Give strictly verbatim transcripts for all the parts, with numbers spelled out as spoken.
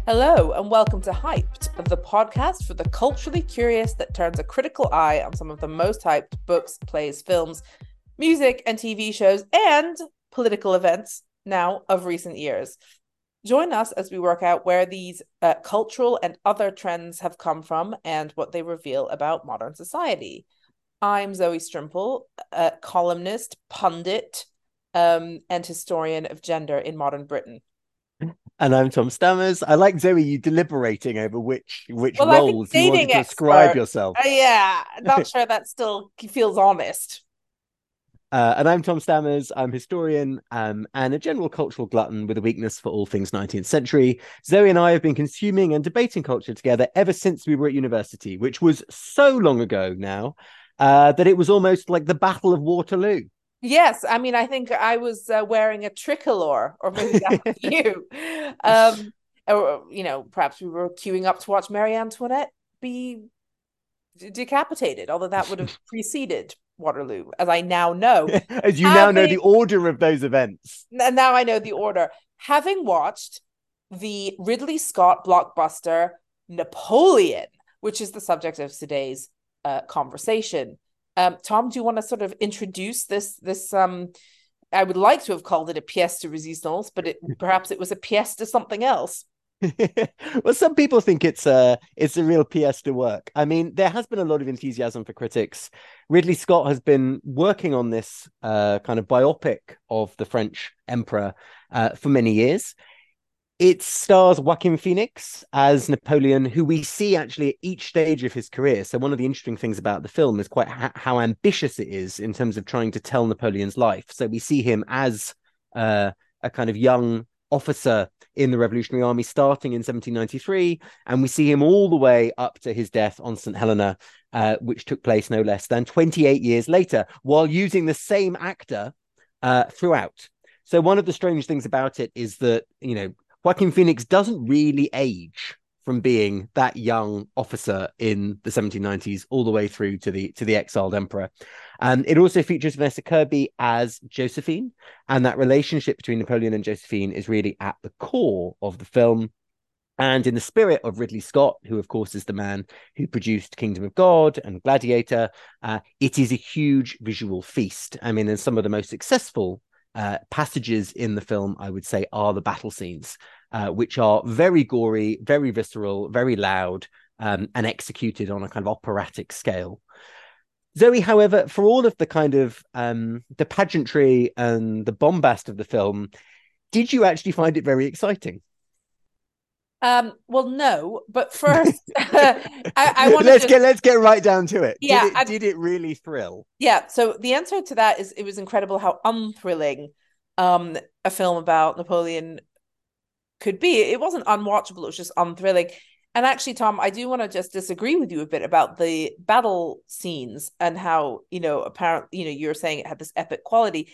Hello, and welcome to Hyped, the podcast for the culturally curious that turns a critical eye on some of the most hyped books, plays, films, music, and T V shows, and political events now of recent years. Join us as we work out where these uh, cultural and other trends have come from and what they reveal about modern society. I'm Zoe Strimple, a columnist, pundit, um, and historian of gender in modern Britain. And I'm Tom Stammers. I like Zoe, you deliberating over which which Well, I'm a roles you wanted dating to ascribe expert. yourself. Uh, yeah, not sure that still feels honest. Uh, and I'm Tom Stammers. I'm historian um, and a general cultural glutton with a weakness for all things nineteenth century. Zoe and I have been consuming and debating culture together ever since we were at university, which was so long ago now uh, that it was almost like the Battle of Waterloo. Yes, I mean, I think I was uh, wearing a tricolor, or maybe that was you. Um, or, you know, perhaps we were queuing up to watch Marie Antoinette be decapitated, although that would have preceded Waterloo, as I now know. As you now know the Having order of those events. Now I know the order. Having watched the Ridley Scott blockbuster Napoleon, which is the subject of today's uh, conversation. Um, Tom, do you want to sort of introduce this? This um, I would like to have called it a pièce de résistance, but it, perhaps it was a pièce de something else. Well, some people think it's a it's a real pièce de work. I mean, there has been a lot of enthusiasm for critics. Ridley Scott has been working on this uh, kind of biopic of the French emperor uh, for many years. It stars Joaquin Phoenix as Napoleon, who we see actually at each stage of his career. So one of the interesting things about the film is quite ha- how ambitious it is in terms of trying to tell Napoleon's life. So we see him as uh, a kind of young officer in the Revolutionary Army starting in seventeen ninety-three, and we see him all the way up to his death on Saint Helena, uh, which took place no less than twenty-eight years later, while using the same actor uh, throughout. So one of the strange things about it is that, you know, Joaquin Phoenix doesn't really age from being that young officer in the seventeen nineties all the way through to the to the exiled emperor. Um, it also features Vanessa Kirby as Josephine, and that relationship between Napoleon and Josephine is really at the core of the film. And in the spirit of Ridley Scott, who of course is the man who produced Kingdom of God and Gladiator, uh, it is a huge visual feast. I mean, and some of the most successful uh, passages in the film, I would say, are the battle scenes, uh, which are very gory, very visceral, very loud, um, and executed on a kind of operatic scale. Zoe, however, for all of the kind of um, the pageantry and the bombast of the film, did you actually find it very exciting? Um, well, no, but first, I, I want to let's just, get let's get right down to it. Did yeah, it I, did it really thrill? yeah. So the answer to that is it was incredible how unthrilling um a film about Napoleon could be. It wasn't unwatchable, it was just unthrilling. And actually, Tom, I do want to just disagree with you a bit about the battle scenes and how, you know, apparently, you know, you're saying it had this epic quality.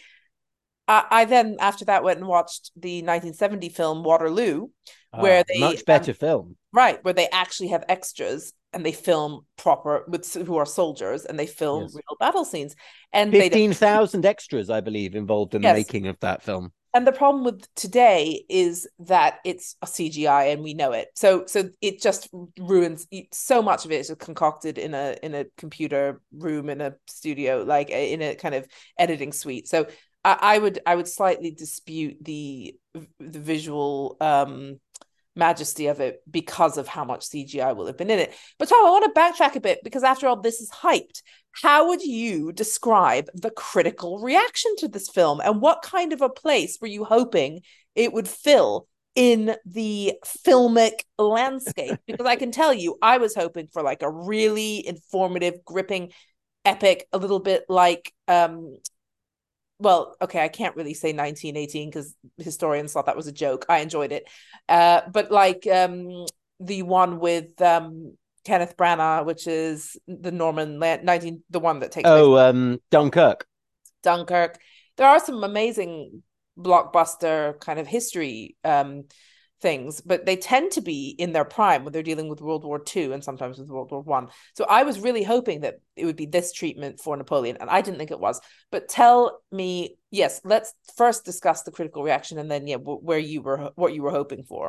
I, I then, after that, went and watched the nineteen seventy film Waterloo, where Ah, they, much um, better film. right, where they actually have extras and they film proper with who are soldiers and they film Yes, real battle scenes. And they don't, fifteen thousand extras, I believe, involved in the yes, making of that film. and the problem with today is that it's a C G I and we know it. So so it just ruins so much of it is concocted in a in a computer room in a studio, like in a kind of editing suite. So I, I would I would slightly dispute the the visual um majesty of it because of how much C G I will have been in it. But Tom, I want to backtrack a bit because after all, this is hyped. How would you describe the critical reaction to this film, and what kind of a place were you hoping it would fill in the filmic landscape? Because I can tell you, I was hoping for like a really informative, gripping, epic, a little bit like um well, okay, I can't really say nineteen eighteen because historians thought that was a joke. I enjoyed it. Uh, but like um, the one with um, Kenneth Branagh, which is the Norman nineteen, the one that takes place Oh, um, Dunkirk. Dunkirk. There are some amazing blockbuster kind of history um, things, but they tend to be in their prime when they're dealing with World War Two and sometimes with World War One. So I was really hoping that it would be this treatment for Napoleon, and I didn't think it was. But tell me, yes, let's first discuss the critical reaction, and then yeah, where you were, what you were hoping for.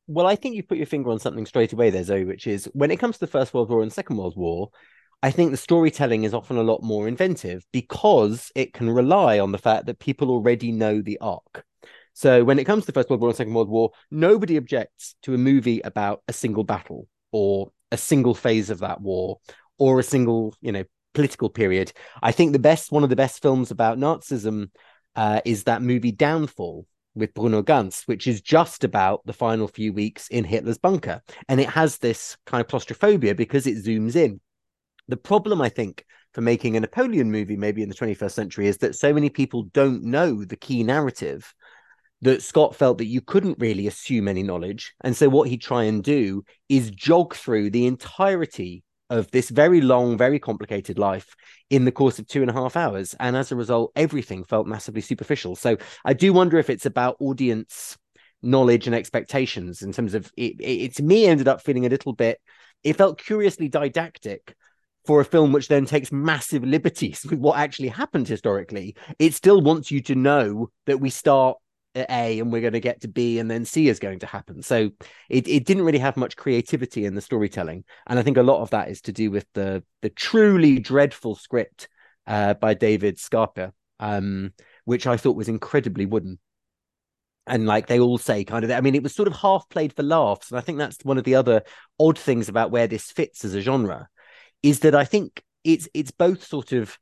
Well, I think you put your finger on something straight away there, Zoe, which is when it comes to the First World War and Second World War, I think the storytelling is often a lot more inventive because it can rely on the fact that people already know the arc. So when it comes to the First World War and Second World War, nobody objects to a movie about a single battle or a single phase of that war or a single, you know, political period. I think the best, one of the best films about Nazism uh, is that movie Downfall with Bruno Ganz, which is just about the final few weeks in Hitler's bunker. And it has this kind of claustrophobia because it zooms in. The problem, I think, for making a Napoleon movie, maybe in the twenty-first century, is that so many people don't know the key narrative that Scott felt that you couldn't really assume any knowledge. And so what he'd try and do is jog through the entirety of this very long, very complicated life in the course of two and a half hours. And as a result, everything felt massively superficial. So I do wonder if it's about audience knowledge and expectations in terms of it, it, it to me ended up feeling a little bit, it felt curiously didactic for a film which then takes massive liberties with what actually happened historically. It still wants you to know that we start at A and we're going to get to B and then C is going to happen. So it, it didn't really have much creativity in the storytelling. And I think a lot of that is to do with the the truly dreadful script uh, by David Scarpa, um, which I thought was incredibly wooden. And like they all say kind of, I mean, it was sort of half played for laughs. And I think that's one of the other odd things about where this fits as a genre is that I think it's it's both sort of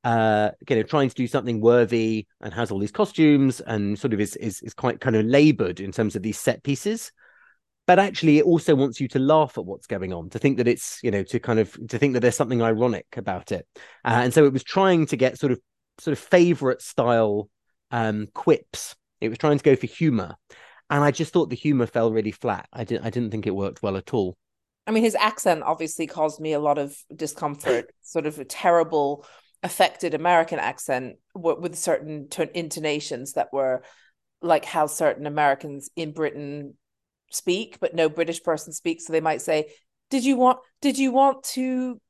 uh you know trying to do something worthy and has all these costumes and sort of is is, is quite kind of labored in terms of these set pieces, but actually it also wants you to laugh at what's going on, to think that it's, you know, to kind of to think that there's something ironic about it, uh, and so it was trying to get sort of sort of favorite style um quips. It was trying to go for humor, and I just thought the humor fell really flat. I didn't I didn't think it worked well at all. I mean, his accent obviously caused me a lot of discomfort, sort of a terrible affected American accent with certain t- intonations that were like how certain Americans in Britain speak, but no British person speaks. So they might say, "Did you want? Did you want to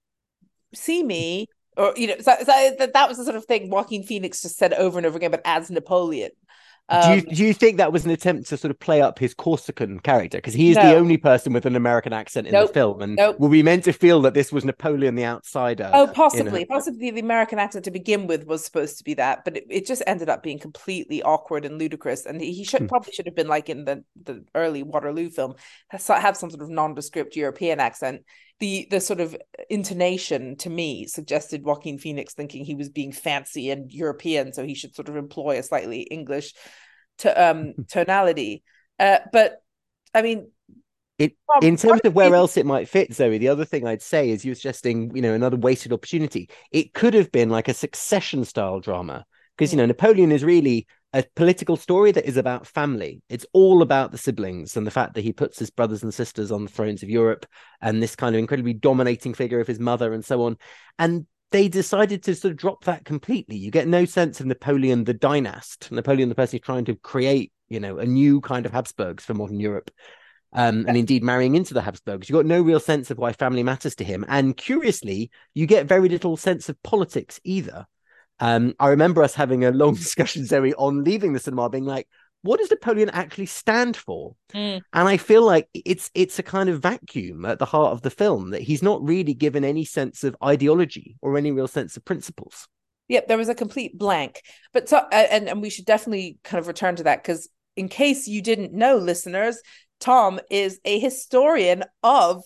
see me?" Or you know, so, so that, that was the sort of thing Joaquin Phoenix just said over and over again, but as Napoleon. Do you Um, do you think that was an attempt to sort of play up his Corsican character? Because he is the no, only person with an American accent in the nope, film, and nope. were we meant to feel that this was Napoleon the outsider? Oh, In a... possibly. Possibly the American accent to begin with was supposed to be that, but it, it just ended up being completely awkward and ludicrous. And he should probably should have been like in the, the early Waterloo film, have some sort of nondescript European accent. The the sort of intonation to me suggested Joaquin Phoenix thinking he was being fancy and European, so he should sort of employ a slightly English to um tonality. Uh, but I mean, It, Tom, in terms what of where is else it might fit, Zoe, the other thing I'd say is you're suggesting, you know, another wasted opportunity. It could have been like a Succession style drama because, you know, Napoleon is really a political story that is about family. It's all about the siblings and the fact that he puts his brothers and sisters on the thrones of Europe and this kind of incredibly dominating figure of his mother and so on. And they decided to sort of drop that completely. You get no sense of Napoleon the dynast, Napoleon the person who's trying to create, you know, a new kind of Habsburgs for modern Europe. Um, and indeed marrying into the Habsburgs. You've got no real sense of why family matters to him. And curiously, you get very little sense of politics either. Um, I remember us having a long discussion, Zoe, on leaving the cinema, being like, what does Napoleon actually stand for? Mm. And I feel like it's it's a kind of vacuum at the heart of the film, that he's not really given any sense of ideology or any real sense of principles. Yep, there was a complete blank. But so, and, and we should definitely kind of return to that, because in case you didn't know, listeners, Tom is a historian of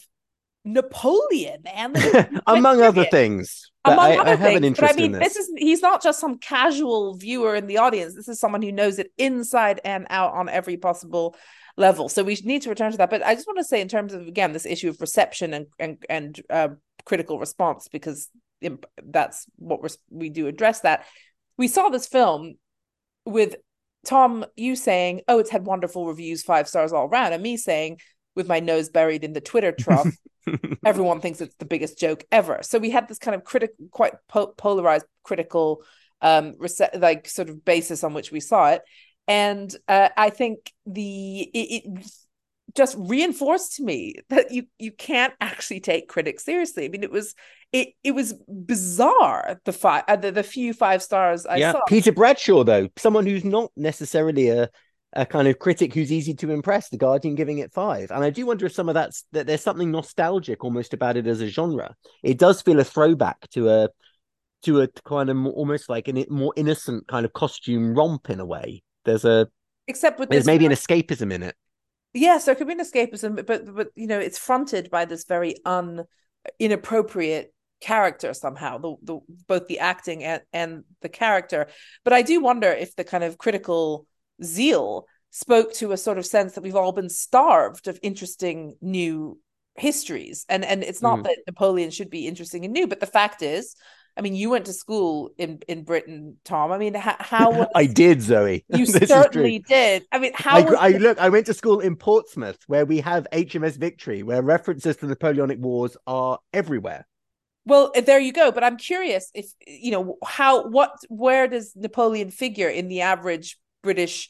Napoleon and the among other things. But among I, other I have things. an But I interest in mean, this this. is he's not just some casual viewer in the audience. This is someone who knows it inside and out on every possible level. So we need to return to that. But I just want to say, in terms of, again, this issue of reception and and and uh, critical response, because that's what we're, we do address that. We saw this film with Tom, you saying, oh, it's had wonderful reviews, five stars all around, and me saying, with my nose buried in the Twitter trough, everyone thinks it's the biggest joke ever. So we had this kind of critical, quite po- polarized, critical, um, rece- like sort of basis on which we saw it. And uh, I think the it, it just reinforced to me that you you can't actually take critics seriously. I mean, it was it it was bizarre, the five uh, the, the few five stars I Yeah, saw. Peter Bradshaw, though, someone who's not necessarily a a kind of critic who's easy to impress, The Guardian giving it five. And I do wonder if some of that's that there's something nostalgic almost about it as a genre. It does feel a throwback to a to a kind of more, almost like a more innocent kind of costume romp in a way. There's a Except with there's this, maybe an escapism in it. yes, there could be an escapism, but but you know, it's fronted by this very un inappropriate character somehow, the, the both the acting and, and the character. But I do wonder if the kind of critical zeal spoke to a sort of sense that we've all been starved of interesting new histories. And and it's not mm. that Napoleon should be interesting and new, but the fact is, I mean, you went to school in, in Britain, Tom. I mean, how, how was... I did, Zoe. You certainly did. I mean, how I, was... I look, I went to school in Portsmouth, where we have H M S Victory, where references to the Napoleonic Wars are everywhere. Well, there you go. But I'm curious if, you know, how, what, where does Napoleon figure in the average British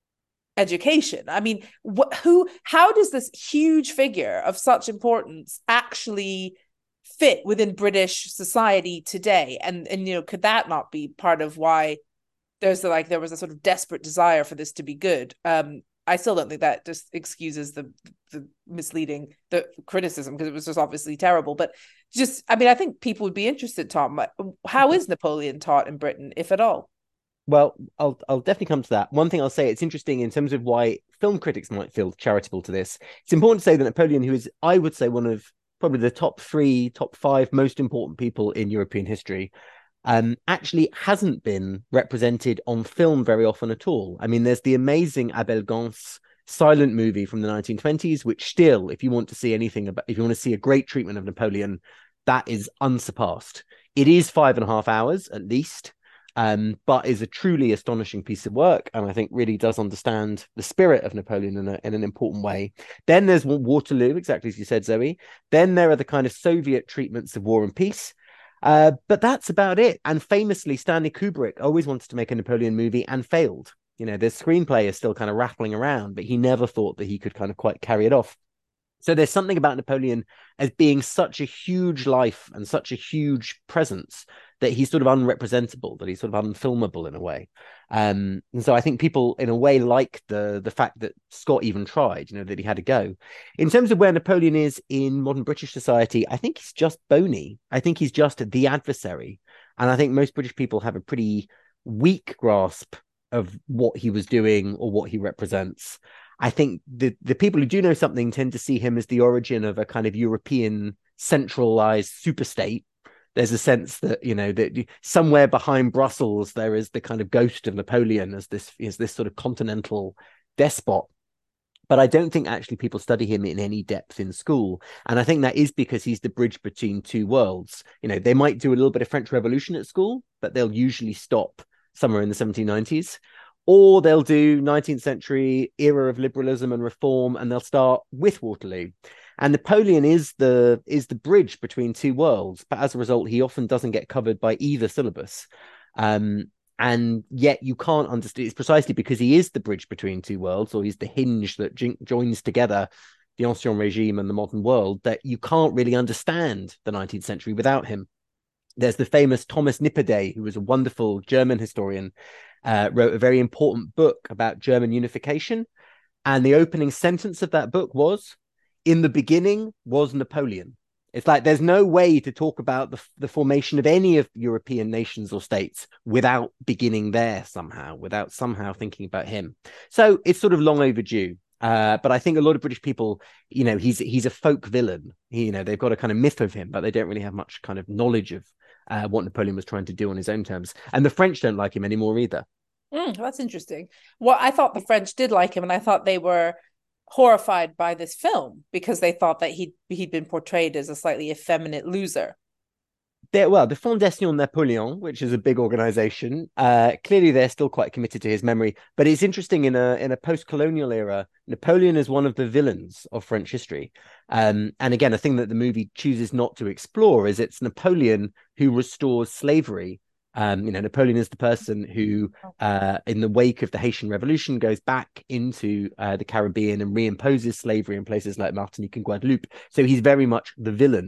education? I mean, what, who, how does this huge figure of such importance actually fit within British society today? And, and, you know, could that not be part of why there's the, like, there was a sort of desperate desire for this to be good? Um, I still don't think that just excuses the the misleading, the criticism, because it was just obviously terrible. But just, I mean, I think people would be interested, Tom. How is Napoleon taught in Britain, if at all? Well, I'll I'll definitely come to that. One thing I'll say, it's interesting in terms of why film critics might feel charitable to this. It's important to say that Napoleon, who is, I would say, one of probably the top three, top five most important people in European history, um, actually hasn't been represented on film very often at all. I mean, there's the amazing Abel Gance silent movie from the nineteen twenties, which still, if you want to see anything about, if you want to see a great treatment of Napoleon, that is unsurpassed. It is five and a half hours at least, um, but is a truly astonishing piece of work, and I think really does understand the spirit of Napoleon in, a, in an important way. Then there's Waterloo, exactly as you said, Zoe. Then there are the kind of Soviet treatments of War and Peace. Uh, but that's about it. And famously, Stanley Kubrick always wanted to make a Napoleon movie and failed. You know, the screenplay is still kind of rattling around, but he never thought that he could kind of quite carry it off. So there's something about Napoleon as being such a huge life and such a huge presence that he's sort of unrepresentable, that he's sort of unfilmable in a way. Um, and so I think people, in a way, like the the fact that Scott even tried, you know, that he had a go. In terms of where Napoleon is in modern British society, I think he's just bony. I think he's just the adversary. And I think most British people have a pretty weak grasp of what he was doing or what he represents. I think the, the people who do know something tend to see him as the origin of a kind of European centralized superstate. There's a sense that, you know, that somewhere behind Brussels, there is the kind of ghost of Napoleon as this, as this sort of continental despot. But I don't think actually people study him in any depth in school. And I think that is because he's the bridge between two worlds. You know, they might do a little bit of French Revolution at school, but they'll usually stop somewhere in the seventeen nineties. Or they'll do nineteenth century era of liberalism and reform, and they'll start with Waterloo. And Napoleon is the is the bridge between two worlds, but as a result, he often doesn't get covered by either syllabus. Um, and yet you can't understand. It's precisely because he is the bridge between two worlds, or he's the hinge that j- joins together the Ancien Regime and the modern world, that you can't really understand the nineteenth century without him. There's the famous Thomas Nipperdey, who was a wonderful German historian, uh, wrote a very important book about German unification. And the opening sentence of that book was, "In the beginning was Napoleon." It's like there's no way to talk about the, the formation of any of European nations or states without beginning there somehow, without somehow thinking about him. So it's sort of long overdue. Uh, but I think a lot of British people, you know, he's he's a folk villain. He, you know, they've got a kind of myth of him, but they don't really have much kind of knowledge of uh, what Napoleon was trying to do on his own terms. And the French don't like him anymore either. Mm, that's interesting. Well, I thought the French did like him, and I thought they were horrified by this film because they thought that he'd he'd been portrayed as a slightly effeminate loser. There, well, the Fondation Napoleon, which is a big organization, uh, clearly they're still quite committed to his memory. But it's interesting, in a in a post-colonial era, Napoleon is one of the villains of French history. Um, and again, a thing that the movie chooses not to explore is it's Napoleon who restores slavery. Um, you know, Napoleon is the person who, uh, in the wake of the Haitian Revolution, goes back into uh, the Caribbean and reimposes slavery in places like Martinique and Guadeloupe. So he's very much the villain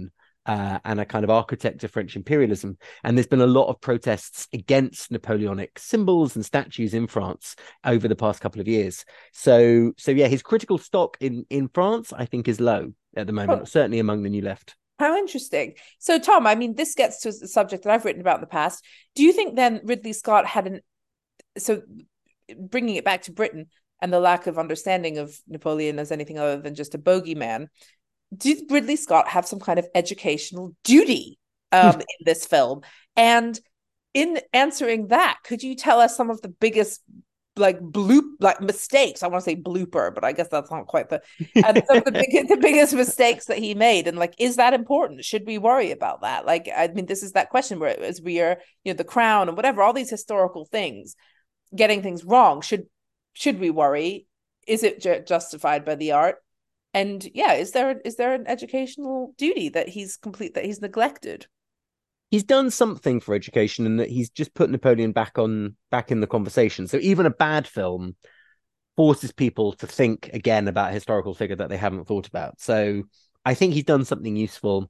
uh, and a kind of architect of French imperialism. And there's been a lot of protests against Napoleonic symbols and statues in France over the past couple of years. So, so yeah, his critical stock in in France, I think, is low at the moment, Oh, certainly among the New Left. how interesting. So, Tom, I mean, this gets to a subject that I've written about in the past. Do you think then Ridley Scott had an so bringing it back to Britain and the lack of understanding of Napoleon as anything other than just a bogeyman? Did Ridley Scott have some kind of educational duty um, in this film? And in answering that, could you tell us some of the biggest like bloop like mistakes? I want to say blooper, but I guess that's not quite the and some of the biggest the biggest mistakes that he made. And like, is that important? Should we worry about that? Like, I mean, this is that question where as we are, you know, the crown and whatever, all these historical things, getting things wrong. Should should we worry? Is it ju- justified by the art? And yeah, is there is there an educational duty that he's complete that he's neglected? He's done something for education in that he's just put Napoleon back on back in the conversation. So even a bad film forces people to think again about a historical figure that they haven't thought about. So I think he's done something useful.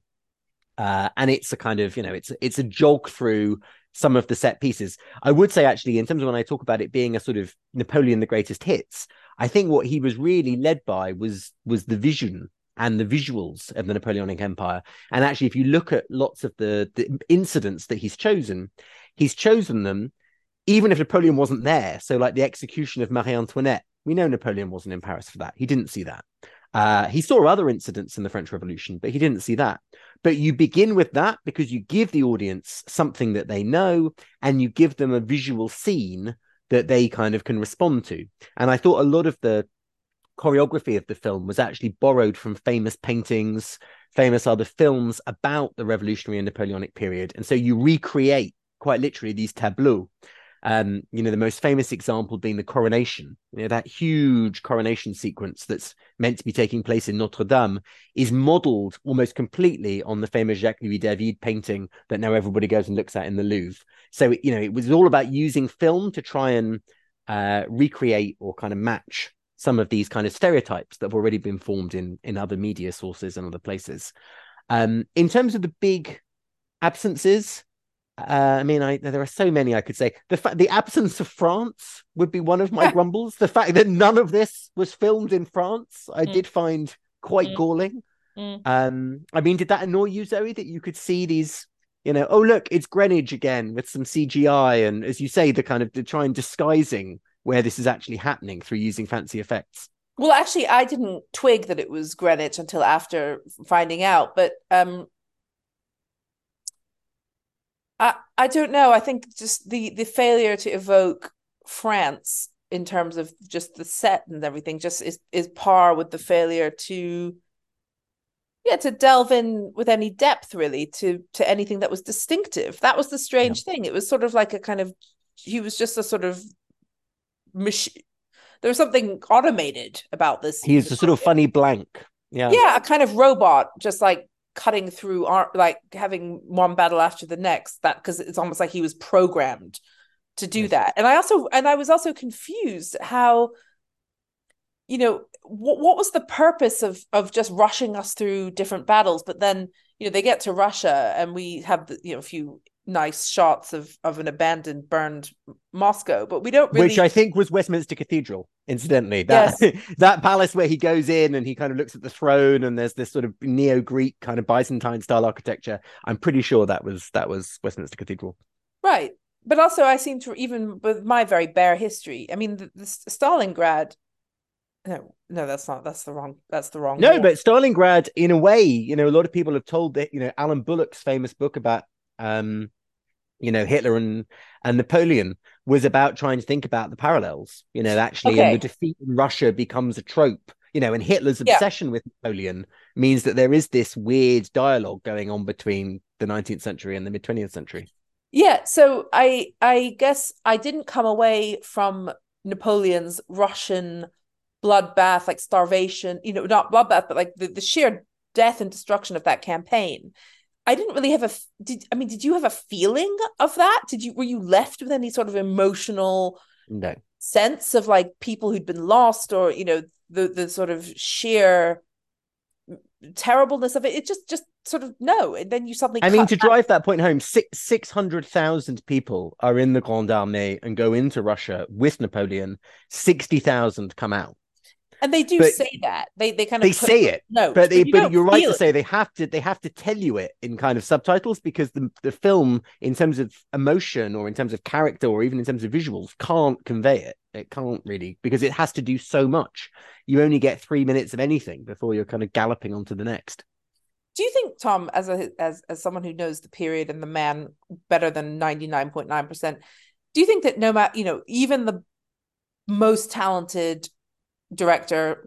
Uh, and it's a kind of, you know, it's it's a jog through some of the set pieces. I would say, actually, in terms of when I talk about it being a sort of Napoleon the Greatest Hits, I think what he was really led by was was the vision and the visuals of the Napoleonic Empire. And actually, if you look at lots of the, the incidents that he's chosen, he's chosen them even if Napoleon wasn't there. So like the execution of Marie Antoinette, we know Napoleon wasn't in Paris for that. He didn't see that. Uh, he saw other incidents in the French Revolution, but he didn't see that. But you begin with that because you give the audience something that they know and you give them a visual scene that they kind of can respond to. And I thought a lot of the choreography of the film was actually borrowed from famous paintings, famous other films about the revolutionary and Napoleonic period. And so you recreate quite literally these tableaux. Um, you know, the most famous example being the coronation. You know, that huge coronation sequence that's meant to be taking place in Notre Dame is modeled almost completely on the famous Jacques Louis David painting that now everybody goes and looks at in the Louvre. So, you know, it was all about using film to try and uh, recreate or kind of match some of these kind of stereotypes that have already been formed in, in other media sources and other places. Um, in terms of the big absences, Uh, I mean, I there are so many I could say. The fact the absence of France would be one of my grumbles. The fact that none of this was filmed in France, I Mm, did find quite mm, galling. mm. Um, I mean, did that annoy you, Zoe, that you could see these, you know, oh look, it's Greenwich again with some C G I, and as you say, the kind of to try and disguising where this is actually happening through using fancy effects. Well, actually, I didn't twig that it was Greenwich until after finding out, but um, I I don't know. I think just the the failure to evoke France in terms of just the set and everything just is is par with the failure to yeah to delve in with any depth really to to anything that was distinctive. That was the Yeah. strange thing. It was sort of like a kind of he was just a sort of machine. There was something automated about this. He's a sort of funny blank. Yeah. Yeah, a kind of robot, just like cutting through art, like having one battle after the next. That because it's almost like he was programmed to do Yes. that. And I also, and I was also confused how, you know, what what was the purpose of of just rushing us through different battles? But then, you know, they get to Russia and we have the, you know, a few nice shots of of an abandoned, burned Moscow, but we don't Which really. I think was Westminster Cathedral, incidentally. That Yes, that palace where he goes in and he kind of looks at the throne and there's this sort of neo-Greek kind of Byzantine style architecture. I'm pretty sure that was that was Westminster Cathedral. right. But also, I seem to even with my very bare history. I mean, the, the Stalingrad. No, no, that's not. That's the wrong. That's the wrong No, war. but Stalingrad, in a way, you know, a lot of people have told that, you know, Alan Bullock's famous book about um you know, Hitler and and Napoleon was about trying to think about the parallels, you know, actually, and the Okay. defeat in Russia becomes a trope, you know, and Hitler's Yeah. obsession with Napoleon means that there is this weird dialogue going on between the nineteenth century and the mid twentieth century. Yeah. So I I guess I didn't come away from Napoleon's Russian bloodbath, like starvation, you know, not bloodbath, but like the, the sheer death and destruction of that campaign. I didn't really have a did I mean, did you have a feeling of that? Did you were you left with any sort of emotional No. sense of like people who'd been lost or, you know, the the sort of sheer terribleness of it. It just just sort of no. And then you suddenly I mean, cut to back. drive that point home, six six hundred thousand people are in the Grande Armée and go into Russia with Napoleon. Sixty thousand come out. And they do But say that. They they kind they of put say it, note, but but they, you but don't you're right feel to it. say they have to they have to tell you it in kind of subtitles, because the the film, in terms of emotion or in terms of character or even in terms of visuals, can't convey it. It can't really, because it has to do so much. You only get three minutes of anything before you're kind of galloping onto the next. Do you think, Tom, as a as as someone who knows the period and the man better than ninety-nine point nine percent, do you think that no matter, you know, even the most talented director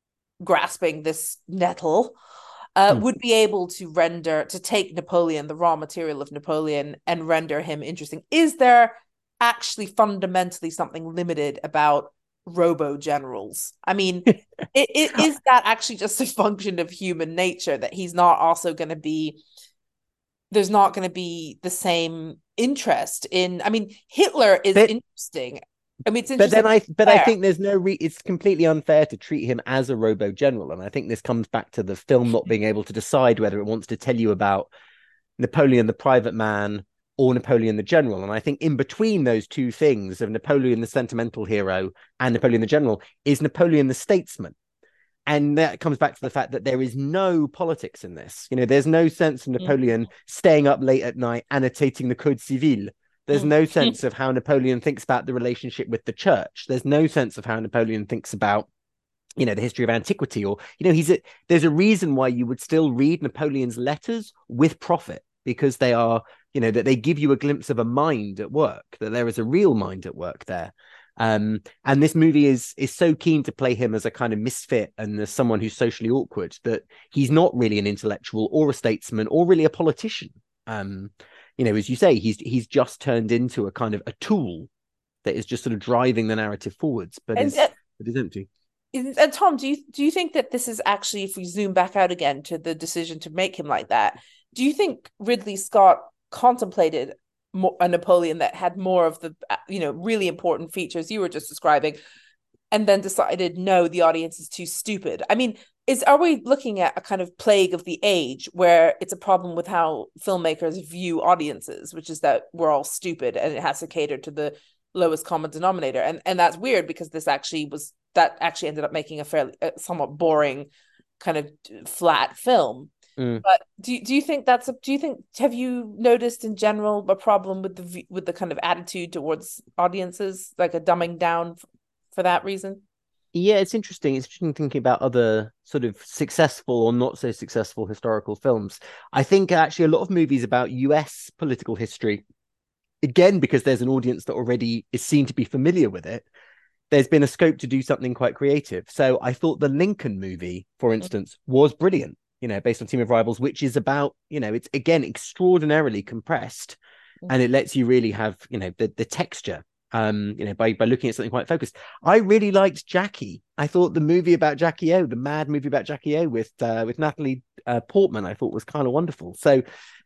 grasping this nettle uh, Hmm. would be able to render, to take Napoleon, the raw material of Napoleon, and render him interesting? Is there actually fundamentally something limited about robo generals? I mean, it, it is that actually just a function of human nature, that he's not also going to be, there's not going to be the same interest in, I mean, Hitler is But interesting. I mean, it's But interesting. then I, but I There. think there's no re- it's completely unfair to treat him as a robo general, and I think this comes back to the film not being able to decide whether it wants to tell you about Napoleon the private man or Napoleon the general. And I think in between those two things of Napoleon the sentimental hero and Napoleon the general is Napoleon the statesman. And that comes back to the fact that there is no politics in this. You know, there's no sense of Napoleon Mm-hmm. staying up late at night annotating the Code Civil. There's no sense of how Napoleon thinks about the relationship with the church. There's no sense of how Napoleon thinks about, you know, the history of antiquity, or, you know, he's a, there's a reason why you would still read Napoleon's letters with profit, because they are, you know, that they give you a glimpse of a mind at work, that there is a real mind at work there. Um, and this movie is is so keen to play him as a kind of misfit and as someone who's socially awkward, that he's not really an intellectual or a statesman or really a politician. Um, you know, as you say, he's he's just turned into a kind of a tool that is just sort of driving the narrative forwards, but And is uh, but is empty. and Tom, do you do you think that this is actually, if we zoom back out again to the decision to make him like that, do you think Ridley Scott contemplated more, a Napoleon that had more of the, you know, really important features you were just describing, and then decided, no, the audience is too stupid? I mean, is are we looking at a kind of plague of the age where it's a problem with how filmmakers view audiences, which is that we're all stupid and it has to cater to the lowest common denominator? And and that's weird, because this actually was, that actually ended up making a fairly uh, somewhat boring kind of flat film. Mm. But do you, do you think that's a, do you think, have you noticed in general a problem with the with the kind of attitude towards audiences, like a dumbing down f- for that reason? Yeah, it's interesting. It's interesting thinking about other sort of successful or not so successful historical films. I think actually a lot of movies about U S political history, again, because there's an audience that already is seen to be familiar with it, there's been a scope to do something quite creative. So I thought the Lincoln movie, for instance, was brilliant, you know, based on Team of Rivals, which is about, you know, it's again extraordinarily compressed, and it lets you really have, you know, the, the texture, um, you know, by, by looking at something quite focused. I really liked Jackie. I thought the movie about Jackie O, the mad movie about Jackie O with uh, with Natalie uh, Portman, I thought was kind of wonderful. So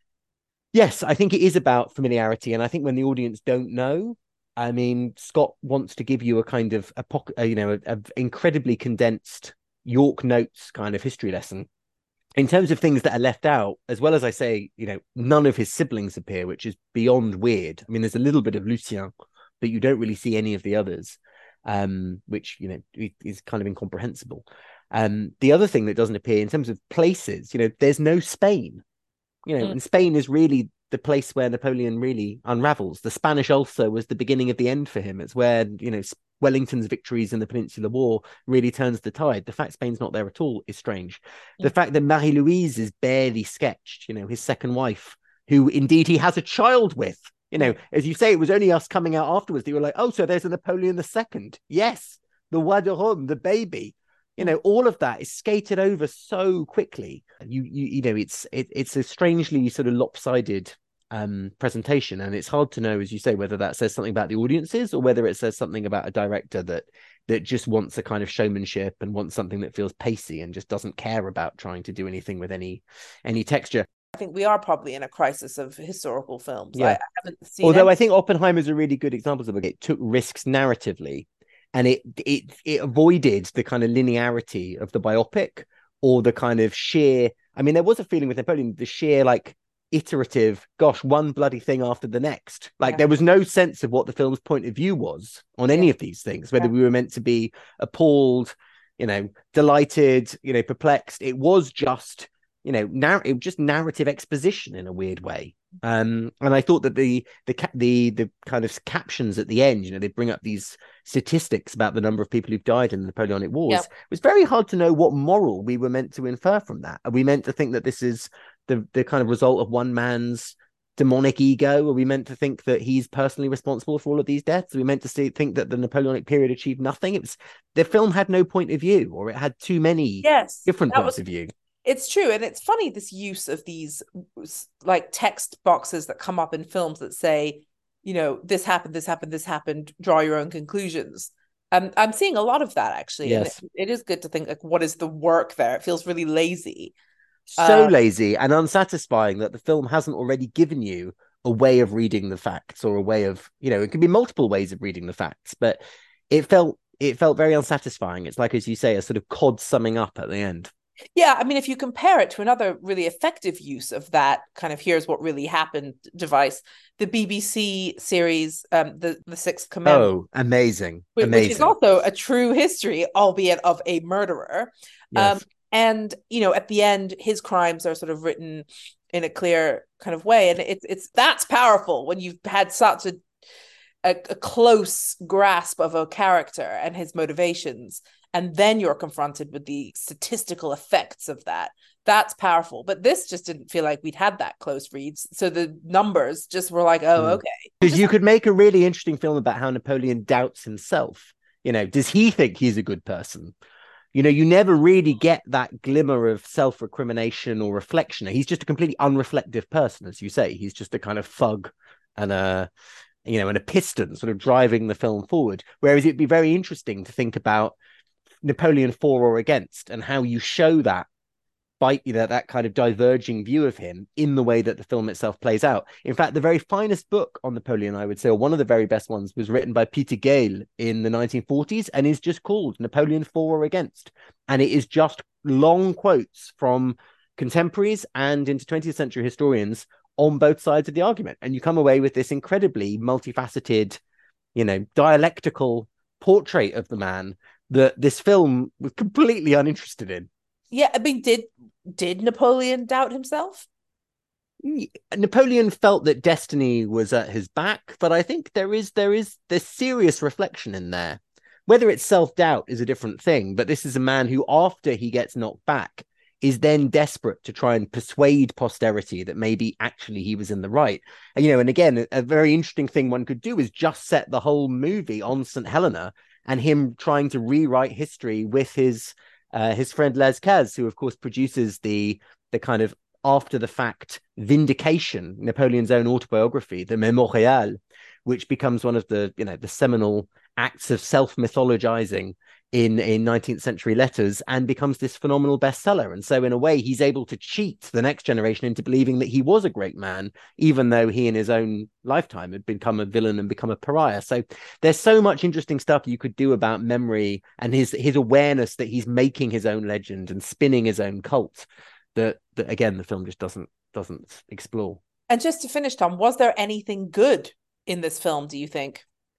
yes, I think it is about familiarity, and I think when the audience don't know, I mean, Scott wants to give you a kind of a pocket, you know, a, a incredibly condensed York Notes kind of history lesson. In terms of things that are left out, as well as I say, you know, none of his siblings appear, which is beyond weird. I mean, there's a little bit of Lucien, but you don't really see any of the others, um, which, you know, is kind of incomprehensible. Um, the other thing that doesn't appear in terms of places, you know, there's no Spain. You know, Mm. and Spain is really the place where Napoleon really unravels. The Spanish ulcer was the beginning of the end for him. It's where, you know, Wellington's victories in the Peninsular War really turns the tide. The fact Spain's not there at all is strange. The Mm. fact that Marie Louise is barely sketched, you know, his second wife, who indeed he has a child with. You know, Mm. as you say, it was only us coming out afterwards that you were like, oh, so there's a Napoleon the Second. Yes, the Roi de Rome, the baby. You know, all of that is skated over so quickly. You, you, you know, it's it, it's a strangely sort of lopsided um, presentation, and it's hard to know, as you say, whether that says something about the audiences or whether it says something about a director that that just wants a kind of showmanship and wants something that feels pacey and just doesn't care about trying to do anything with any any texture. I think we are probably in a crisis of historical films. I, Yeah. I haven't seen Although any. I think Oppenheimer is a really good example of it. It took risks narratively, and it it it avoided the kind of linearity of the biopic, or the kind of sheer, I mean, there was a feeling with Napoleon, the sheer like iterative, gosh, one bloody thing after the next. Like Yeah. there was no sense of what the film's point of view was on any Yeah. of these things, whether Yeah. we were meant to be appalled, you know, delighted, you know, perplexed. It was just, you know, narr- it was just narrative exposition in a weird way. Um, and I thought that the the ca- the the kind of captions at the end, you know, they bring up these statistics about the number of people who've died in the Napoleonic Wars. Yeah. It was very hard to know what moral we were meant to infer from that. Are we meant to think that this is the the kind of result of one man's demonic ego? Are we meant to think that he's personally responsible for all of these deaths? Are we meant to see, think that the Napoleonic period achieved nothing? It was the film had no point of view, or it had too many Yes, different that points was of view. it's true. And it's funny, this use of these like text boxes that come up in films that say, you know, this happened, this happened, this happened, draw your own conclusions. Um, I'm seeing a lot of that actually. Yes. And it, it is good to think like, what is the work there? It feels really lazy. So Uh, lazy and unsatisfying that the film hasn't already given you a way of reading the facts, or a way of, you know, it could be multiple ways of reading the facts, but it felt it felt very unsatisfying. It's like, as you say, a sort of cod summing up at the end. Yeah, I mean, if you compare it to another really effective use of that kind of "here's what really happened" device, the B B C series, um, the the Sixth Commandment, Oh, amazing, which, which is amazing. also a true history, albeit of a murderer. Um, Yes. and you know, at the end, his crimes are sort of written in a clear kind of way, and it's it's that's powerful when you've had such a a, a close grasp of a character and his motivations, and then you're confronted with the statistical effects of that. That's powerful. But this just didn't feel like we'd had that close reads. So the numbers just were like, oh, okay. Because Just, you could make a really interesting film about how Napoleon doubts himself. You know, does he think he's a good person? You know, you never really get that glimmer of self-recrimination or reflection. He's just a completely unreflective person, as you say. He's just a kind of thug and a, you know, and a piston sort of driving the film forward. Whereas it'd be very interesting to think about Napoleon for or against, and how you show that by, you know, that kind of diverging view of him in the way that the film itself plays out. In fact, the very finest book on Napoleon, I would say, or one of the very best ones, was written by Peter Gale in the nineteen forties and is just called Napoleon for or against. And it is just long quotes from contemporaries and into twentieth century historians on both sides of the argument. And you come away with this incredibly multifaceted, you know, dialectical portrait of the man that this film was completely uninterested in. yeah, I mean, did did Napoleon doubt himself? Napoleon felt that destiny was at his back, but I think there is there is this serious reflection in there. Whether it's self-doubt is a different thing, but this is a man who, after he gets knocked back, is then desperate to try and persuade posterity that maybe actually he was in the right. And, you know, and again, a very interesting thing one could do is just set the whole movie on Saint Helena and him trying to rewrite history with his uh, his friend Les Caz, who of course produces the the kind of after the fact vindication, Napoleon's own autobiography, the Mémorial, which becomes one of the, you know, the seminal acts of self-mythologizing in in nineteenth century letters, and becomes this phenomenal bestseller. And so in a way, he's able to cheat the next generation into believing that he was a great man, even though he in his own lifetime had become a villain and become a pariah. So there's so much interesting stuff you could do about memory and his his awareness that he's making his own legend and spinning his own cult, that, that again, the film just doesn't doesn't explore. And just to finish, Tom, was there anything good in this film, do you think?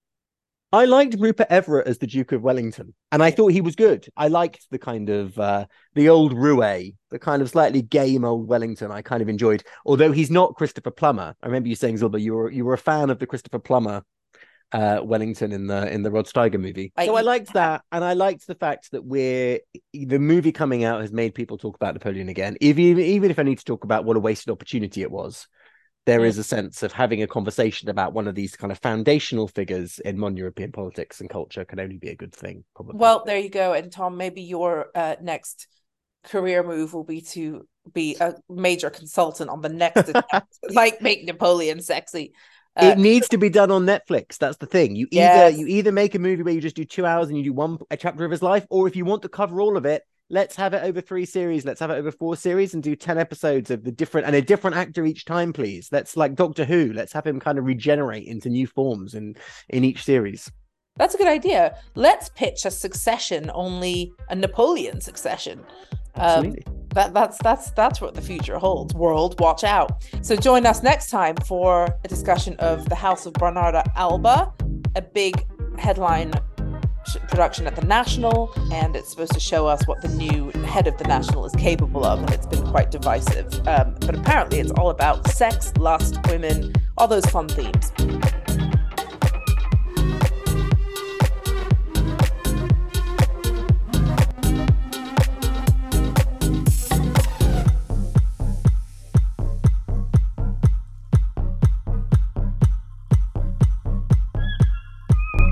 I liked Rupert Everett as the Duke of Wellington, and I thought he was good. I liked the kind of uh, the old roue, the kind of slightly game old Wellington. I kind of enjoyed, although he's not Christopher Plummer. I remember you saying, Zilba, you were you were a fan of the Christopher Plummer uh, Wellington in the in the Rod Steiger movie. I, So I liked that, and I liked the fact that we're the movie coming out has made people talk about Napoleon again, if, even even if I need to talk about what a wasted opportunity it was. There is a sense of having a conversation about one of these kind of foundational figures in modern European politics and culture can only be a good thing, probably. Well, there you go. And Tom, maybe your uh, next career move will be to be a major consultant on the next attempt, like make Napoleon sexy. Uh, It needs to be done on Netflix. That's the thing. You either yes. you either make a movie where you just do two hours and you do one a chapter of his life, or if you want to cover all of it, let's have it over three series. Let's have it over four series and do ten episodes of the different and a different actor each time, please. Let's, like Doctor Who, let's have him kind of regenerate into new forms in in each series. That's a good idea. Let's pitch a Succession, only a Napoleon Succession. Absolutely. Um, that that's that's that's what the future holds. World, watch out. So join us next time for a discussion of The House of Bernarda Alba, a big headline production at the National, and it's supposed to show us what the new head of the National is capable of, and it's been quite divisive. Um, but apparently it's all about sex, lust, women, all those fun themes.